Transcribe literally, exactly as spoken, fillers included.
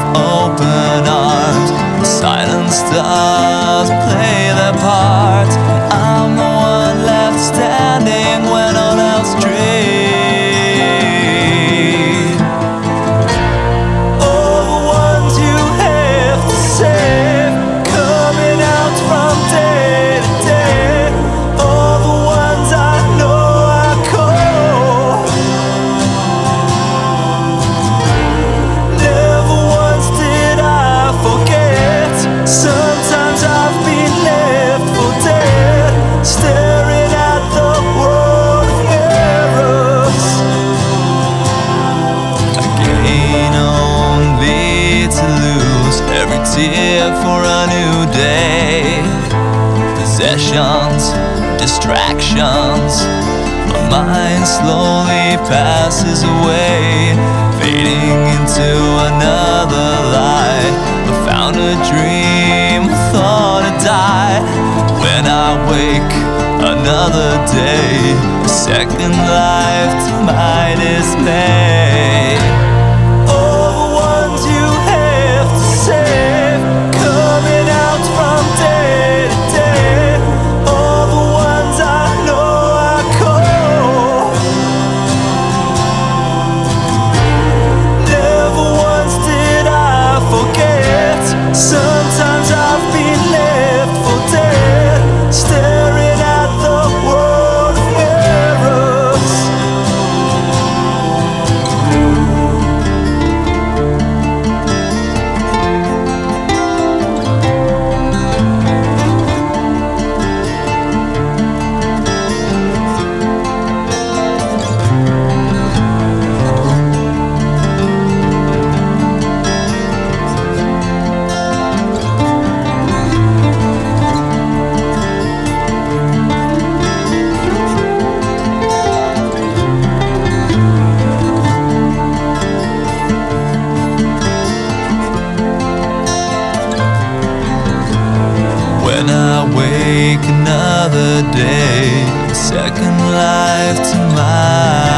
open arms. The silent stars play their part. I'm the one left standing when all else dreams. All the ones you have to save, coming out from day to day. All the ones I know I call. Never once did I forget. Sometimes I've been left for dead, staring at the world of errors. I gain only to lose, every tear for a new day. Possessions, distractions, my mind slowly passes away, fading into another light. I found a dream, thought I'd die. When I wake, another day, a second life to my dismay. All the ones you have to save, coming out from day to day. All the ones I know I call. Never once did I forget. Sometimes I've been left for dead, staring at the world of errors. When I wake, another day, a second life to mine.